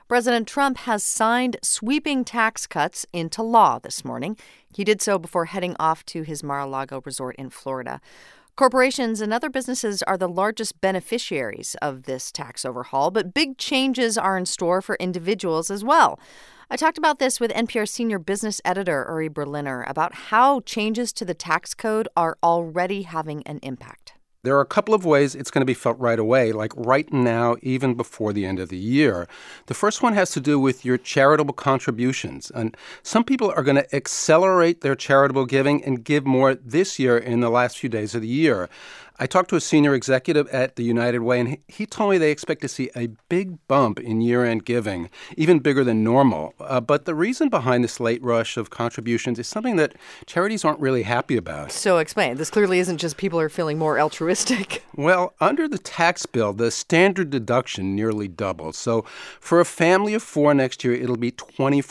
President Trump has signed sweeping tax cuts into law this morning. He did so before heading off to his Mar-a-Lago resort in Florida. Corporations and other businesses are the largest beneficiaries of this tax overhaul, but big changes are in store for individuals as well. I talked about this with NPR senior business editor Uri Berliner about how changes to the tax code are already having an impact. There are a couple of ways it's going to be felt right away, like right now, even before the end of the year. The first one has to do with your charitable contributions. And some people are going to accelerate their charitable giving and give more this year in the last few days of the year. I talked to a senior executive at the United Way, and he told me they expect to see a big bump in year-end giving, even bigger than normal. But the reason behind this late rush of contributions is something that charities aren't really happy about. So explain. This clearly isn't just people are feeling more altruistic. Well, under the tax bill, the standard deduction nearly doubles. So for a family of four next year, it'll be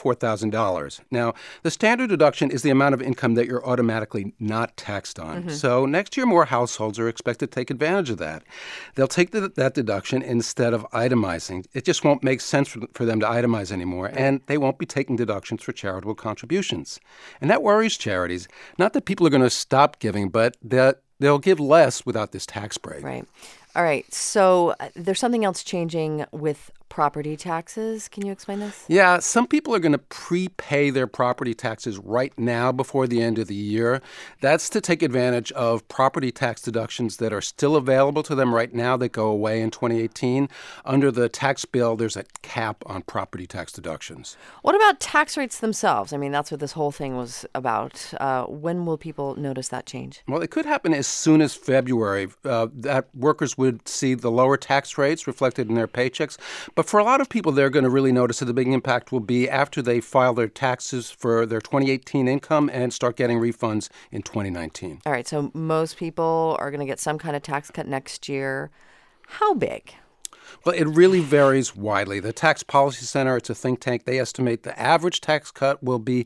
$24,000. Now, the standard deduction is the amount of income that you're automatically not taxed on. Mm-hmm. So next year, more households are expected to take advantage of that. They'll take that deduction instead of itemizing. It just won't make sense for them to itemize anymore, and they won't be taking deductions for charitable contributions. And that worries charities. Not that people are going to stop giving, but that they'll give less without this tax break. Right. All right. So there's something else changing with property taxes. Can you explain this? Yeah, some people are going to prepay their property taxes right now before the end of the year. That's to take advantage of property tax deductions that are still available to them right now that go away in 2018. Under the tax bill, there's a cap on property tax deductions. What about tax rates themselves? I mean, that's what this whole thing was about. When will people notice that change? Well, it could happen as soon as February. That workers would see the lower tax rates reflected in their paychecks. But for a lot of people, they're going to really notice that the big impact will be after they file their taxes for their 2018 income and start getting refunds in 2019. All right. So most people are going to get some kind of tax cut next year. How big? Well, it really varies widely. The Tax Policy Center, it's a think tank, they estimate the average tax cut will be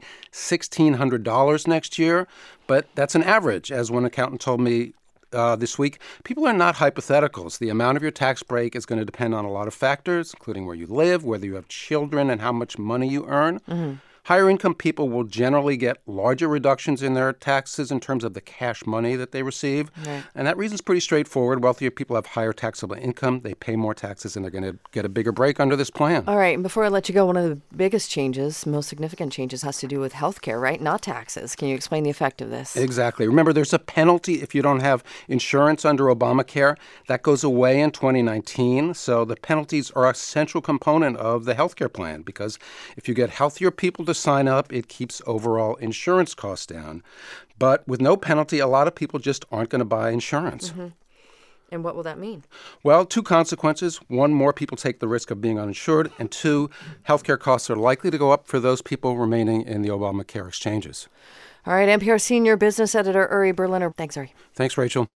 $1,600 next year. But that's an average, as one accountant told me this week. People are not hypotheticals. The amount of your tax break is going to depend on a lot of factors, including where you live, whether you have children, and how much money you earn. Mm-hmm. Higher income people will generally get larger reductions in their taxes in terms of the cash money that they receive. Right. And that reason's pretty straightforward. Wealthier people have higher taxable income. They pay more taxes, and they're going to get a bigger break under this plan. All right. And before I let you go, one of the biggest changes, most significant changes, has to do with health care, right? Not taxes. Can you explain the effect of this? Exactly. Remember, there's a penalty if you don't have insurance under Obamacare. That goes away in 2019. So the penalties are a central component of the health care plan, because if you get healthier people to sign up, it keeps overall insurance costs down. But with no penalty, a lot of people just aren't going to buy insurance. Mm-hmm. And what will that mean? Well, two consequences. One, more people take the risk of being uninsured. And two, healthcare costs are likely to go up for those people remaining in the Obamacare exchanges. All right, NPR senior business editor Uri Berliner. Thanks, Uri. Thanks, Rachel.